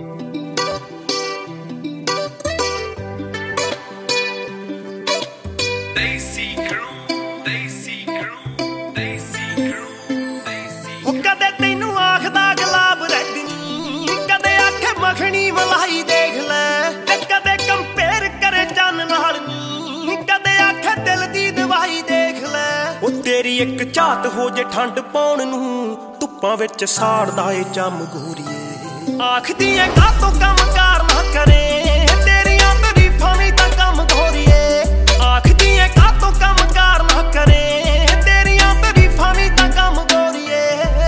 कदे तैनू आखदा गुलाब रैड नी, कदे आखे मखनी मलाई देख लै, ते कदे कंपेयर करे चन नाल नी, कदे आखे दिल दी दवाई देख लै। ओ तेरी एक झात हो जे ठंड पाउण नूं, धुप्पां विच साड़दा ए चम गोरीए। आखदी ऐ कातों कम कार ना करे, तेरियां तरीफां वी तां कम गोरीए। आखदी ऐ कातों कम कार ना करे, तेरियां तरीफां वी तां कम गोरीए।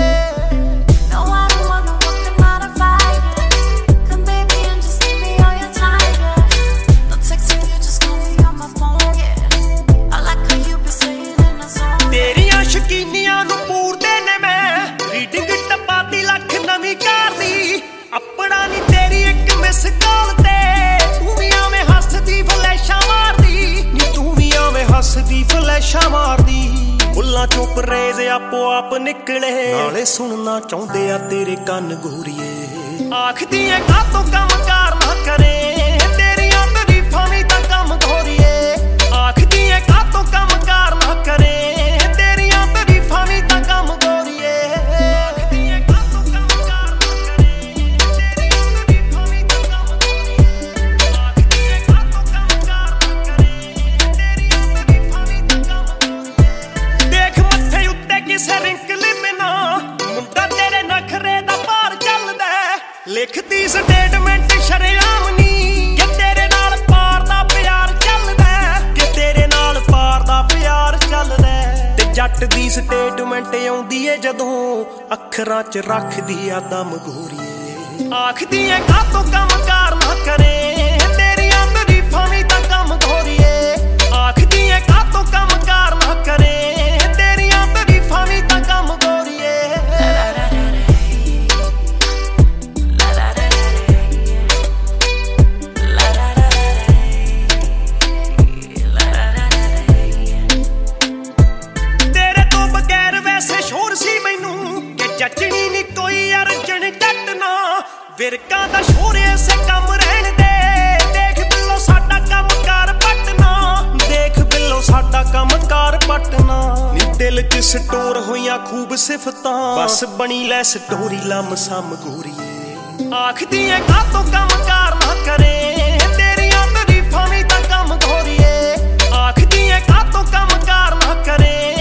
तेरियां शकीनियां नूं पूरदे ने मैं, रीडिंग टपाती लख नवीं कार दी। अपना नी तेरी एक मिस कॉल ते, तू भी आवें हसदी फ्लैशां मारदी, नी तू भी आवें हसदी फ्लैशां मारदी। बुल्लां चों परहेज आपो आप निकले, नाले सुनना चाहुंदे आ तेरे कन गोरीए। आखदी ऐ कातों कम कार ना करे, तेरियां तरीफां वी तां कम गोरीए। आखदी ऐ कातों कम कार ना करे, तेरियां तरीफां वी तां कम गोरीए। आखदी ऐ कातों कम कार ना करे, तेरियां तरीफां वी तां कम गोरीए। आखदी ऐ कातों कम कार ना करे, तेरियां तरीफां वी तां कम गोरीए। देख मत्थे उत्ते किसे रिंकल बिना, मुंडा तेरे नखरे दा पार चलदा, लिखदी स्टेटमेंट शरेआम नी, कि तेरे नाल पार दा प्यार चलदा, कि तेरे नाल पार दा प्यार चलदा। ते जट दी स्टेटमेंट आउंदी ऐ जदों, अखरां च रखदी आ दम गोरीए। आखदी ऐ कातों कम कार ना करे, तेरियां तरीफां वी तां कम गोरीए। आखदी ऐ कातों कम कार ना करे, तेरियां तरीफां वी तां कम गोरीए। शोर सी मैनू कि जचनी नी कोई अर्जन जट ना, विरकां दा शोर इसे कम रहण दे। देख बिल्लो साडा कम कार पटना, देख बिल्लो साडा कम कार पटना। नी दिल च स्टोर होइयां खूब सिफतां, बस बनी लै स्टोरी लम सम गोरीए। आखदी ऐ कातों कम कार ना करे, तेरियां तरीफां वी तां कम गोरीए। आखदी ऐ कातों कम कार ना करे,